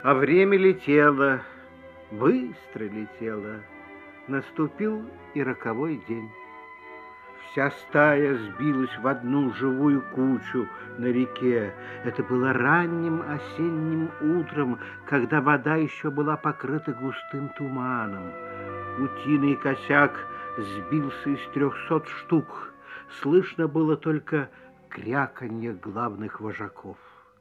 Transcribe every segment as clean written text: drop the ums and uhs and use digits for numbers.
А время летело, быстро летело. Наступил и роковой день. Вся стая сбилась в одну живую кучу на реке. Это было ранним осенним утром, когда вода еще была покрыта густым туманом. Утиный косяк сбился из 300 штук. Слышно было только кряканье главных вожаков.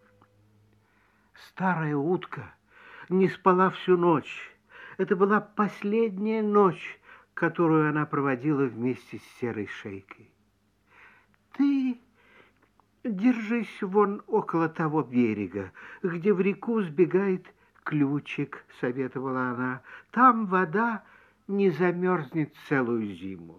Старая утка не спала всю ночь. Это была последняя ночь, которую она проводила вместе с серой шейкой. Ты держись вон около того берега, где в реку сбегает ключик, советовала она. Там вода не замерзнет целую зиму.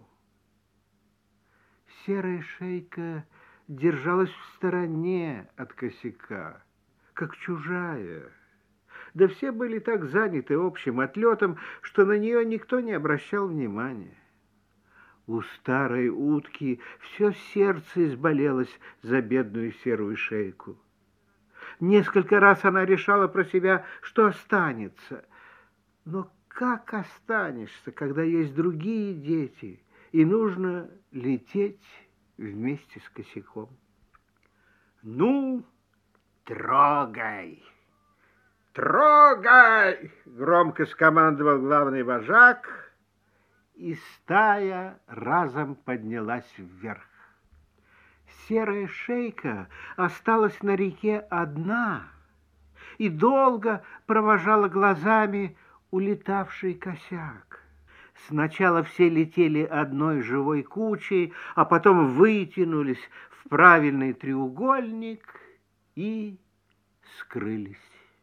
Серая шейка держалась в стороне от косяка, как чужая. Да все были так заняты общим отлетом, что на нее никто не обращал внимания. У старой утки все сердце изболелось за бедную серую шейку. Несколько раз она решала про себя, что останется. Но как останешься, когда есть другие дети, и нужно лететь вместе с косяком? «Ну, трогай! Трогай!» — громко скомандовал главный вожак, и стая разом поднялась вверх. Серая шейка осталась на реке одна и долго провожала глазами улетавший косяк. Сначала все летели одной живой кучей, а потом вытянулись в правильный треугольник и скрылись.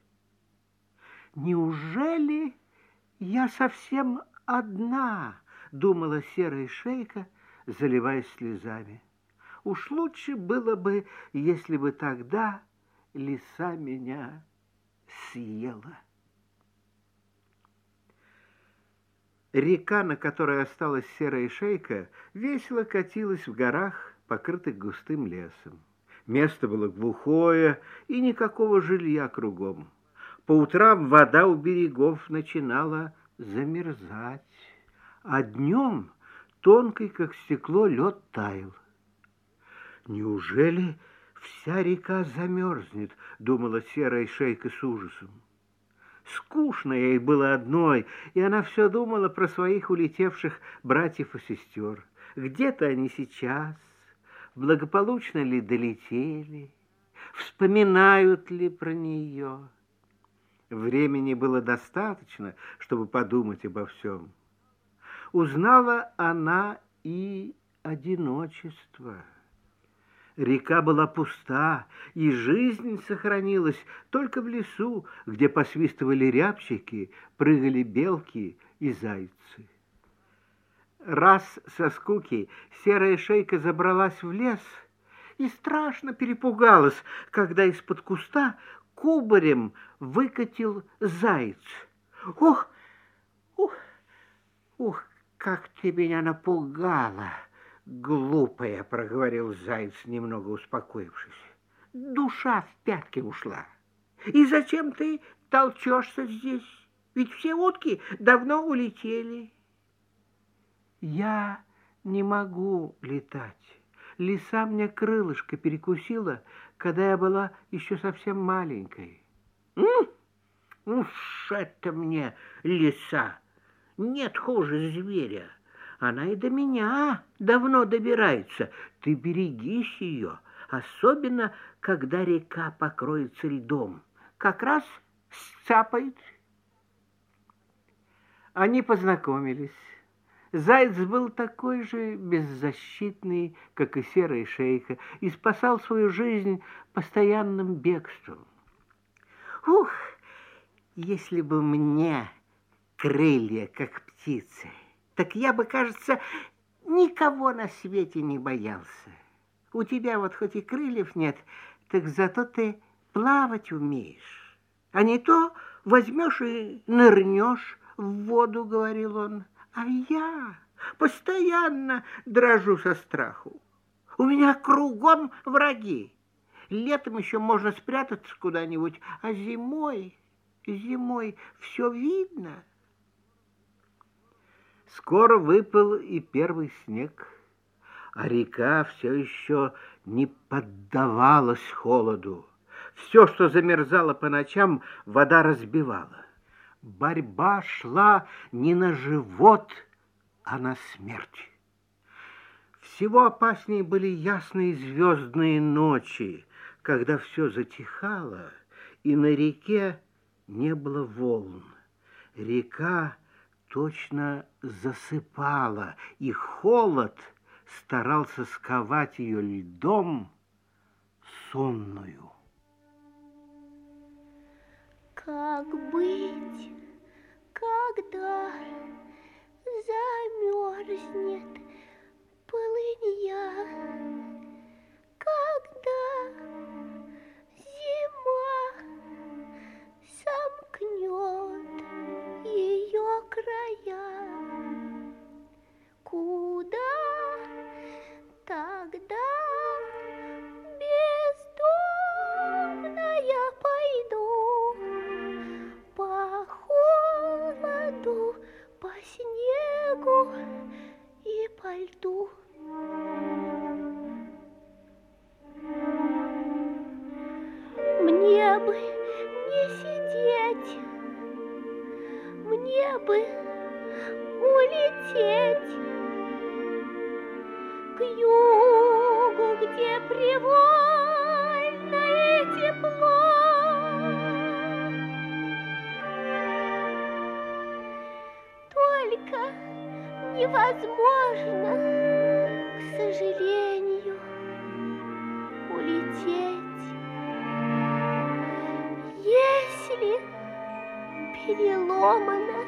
«Неужели я совсем одна?» — думала серая шейка, заливаясь слезами. «Уж лучше было бы, если бы тогда лиса меня съела». Река, на которой осталась серая шейка, весело катилась в горах, покрытых густым лесом. Место было глухое, и никакого жилья кругом. По утрам вода у берегов начинала замерзать, а днем тонкий, как стекло, лед таял. «Неужели вся река замерзнет?» — думала серая шейка с ужасом. Скучно ей было одной, и она все думала про своих улетевших братьев и сестер. Где-то они сейчас, благополучно ли долетели, вспоминают ли про нее. Времени было достаточно, чтобы подумать обо всем. Узнала она и одиночество. Река была пуста, и жизнь сохранилась только в лесу, где посвистывали рябчики, прыгали белки и зайцы. Раз со скуки серая шейка забралась в лес и страшно перепугалась, когда из-под куста кубарем выкатил заяц. «Ух, ух, ух, как ты меня напугала, глупая!» — проговорил заяц, немного успокоившись. «Душа в пятки ушла. И зачем ты толчешься здесь? Ведь все утки давно улетели». «Я не могу летать. Лиса мне крылышко перекусила, когда я была еще совсем маленькой». «Уж это мне лиса! Нет хуже зверя. Она и до меня давно добирается. Ты берегись ее, особенно когда река покроется льдом. Как раз сцапает». Они познакомились. Заяц был такой же беззащитный, как и серая шейка, и спасал свою жизнь постоянным бегством. «Ух, если бы мне крылья, как птицы, так я бы, кажется, никого на свете не боялся. У тебя вот хоть и крыльев нет, так зато ты плавать умеешь. А не то возьмешь и нырнешь в воду», — говорил он. «А я постоянно дрожу со страху. У меня кругом враги. Летом еще можно спрятаться куда-нибудь, а зимой Зимой все видно. Скоро выпал и первый снег, а река все еще не поддавалась холоду. Все, что замерзало по ночам, вода разбивала. Борьба шла не на живот, а на смерть. Всего опаснее были ясные звездные ночи, когда все затихало, и на реке не было волн. Река точно засыпала, и холод старался сковать ее льдом сонную. Как быть, когда замерзнет полынья, когда зима сомкнет ее края? Куда тогда бездомная пойду? По холоду, по снегу и по льду. Мне бы не сидеть, мне бы улететь к югу, где привольное тепло. Только невозможно, к сожалению, улететь, если переломана